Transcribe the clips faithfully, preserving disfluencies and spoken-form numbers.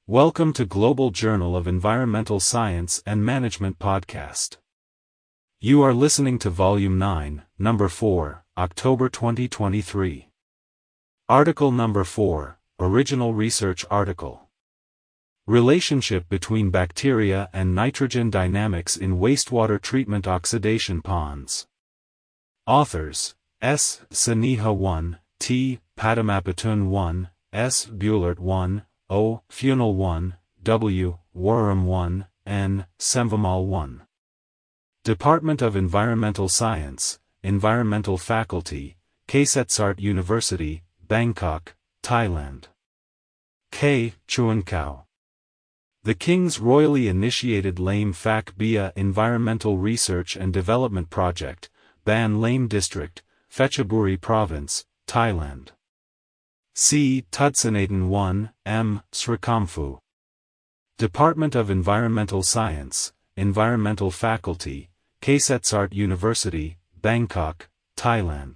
Welcome to Global Journal of Environmental Science and Management podcast. You are listening to Volume nine, Number four, October twenty twenty-three. Article Number four, Original Research Article. Relationship between bacteria and nitrogen dynamics in wastewater treatment oxidation ponds. Authors: S. Saneeha one, T. Padamapitun one, S. Buehlert one, O. Funel one, W. Warram one, N. Semvamal one. Department of Environmental Science, Environmental Faculty, Kasetsart University, Bangkok, Thailand. K. Chuankau. The King's Royally Initiated Lame Phak Bia Environmental Research and Development Project, Ban Lame District, Phetchaburi Province, Thailand. C. Tudsanaden one, M. Srikamfu. Department of Environmental Science, Environmental Faculty, Kasetsart University, Bangkok, Thailand.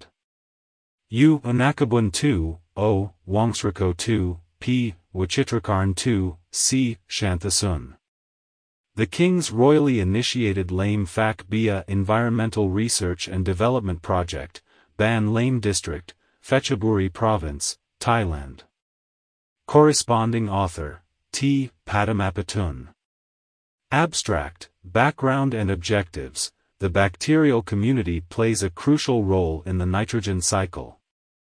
U. Unakabun two, O. Wongsriko two, P. Wachitrakarn two, C. Shanthasun. The King's Royally Initiated Lame Phak Bia Environmental Research and Development Project, Ban Lame District, Phetchaburi Province, Thailand. Corresponding author: T. Padamapitun. Abstract, Background and Objectives. The bacterial community plays a crucial role in the nitrogen cycle.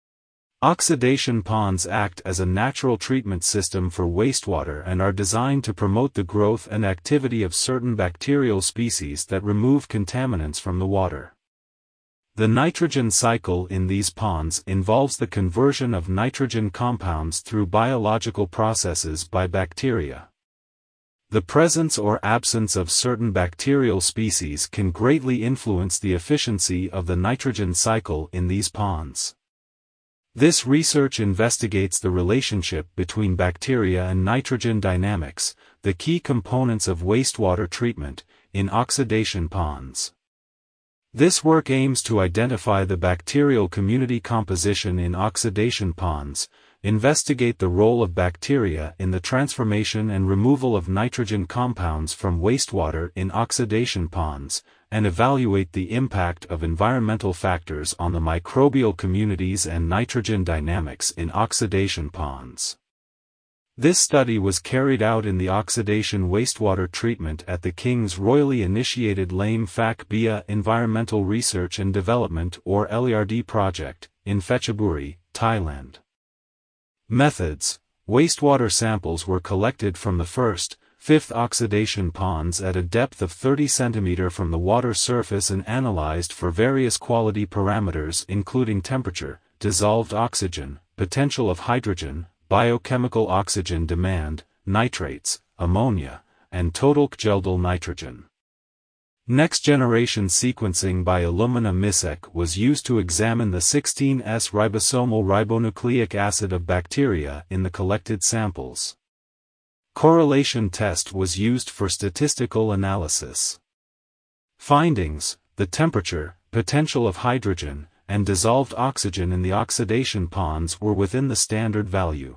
Oxidation ponds act as a natural treatment system for wastewater and are designed to promote the growth and activity of certain bacterial species that remove contaminants from the water. The nitrogen cycle in these ponds involves the conversion of nitrogen compounds through biological processes by bacteria. The presence or absence of certain bacterial species can greatly influence the efficiency of the nitrogen cycle in these ponds. This research investigates the relationship between bacteria and nitrogen dynamics, the key components of wastewater treatment, in oxidation ponds. This work aims to identify the bacterial community composition in oxidation ponds, investigate the role of bacteria in the transformation and removal of nitrogen compounds from wastewater in oxidation ponds, and evaluate the impact of environmental factors on the microbial communities and nitrogen dynamics in oxidation ponds. This study was carried out in the oxidation wastewater treatment at the King's Royally Initiated Lame Phak Bia Environmental Research and Development or L E R D project, in Phetchaburi, Thailand. Methods: wastewater samples were collected from the first, fifth oxidation ponds at a depth of thirty centimeters from the water surface and analyzed for various quality parameters including temperature, dissolved oxygen, potential of hydrogen, biochemical oxygen demand, nitrates, ammonia, and total kjeldal nitrogen. Next-generation sequencing by Illumina MISEC was used to examine the sixteen S ribosomal ribonucleic acid of bacteria in the collected samples. Correlation test was used for statistical analysis. Findings: the temperature, potential of hydrogen, and dissolved oxygen in the oxidation ponds were within the standard value.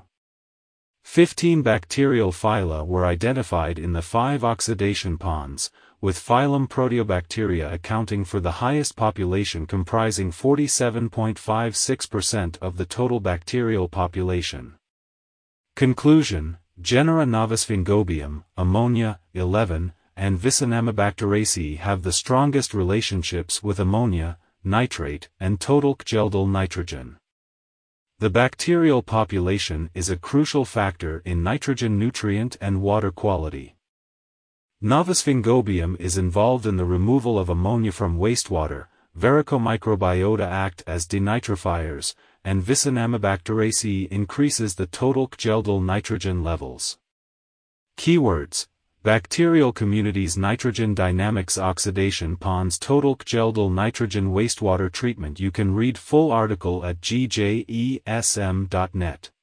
Fifteen bacterial phyla were identified in the five oxidation ponds, with phylum Proteobacteria accounting for the highest population comprising forty-seven point five six percent of the total bacterial population. Conclusion: genera Novusphingobia, ammonia, eleven, and Vicinamybacteriaceae have the strongest relationships with ammonia, nitrate, and total kjeldal nitrogen. The bacterial population is a crucial factor in nitrogen nutrient and water quality. Novusphingobia is involved in the removal of ammonia from wastewater, Vericomicrobiota act as denitrifiers, and Vicinamybacteriaceae increases the total kjeldal nitrogen levels. Keywords: bacterial communities, nitrogen dynamics, oxidation ponds, total kjeldal nitrogen, wastewater treatment. You can read full article at g j e s m dot net.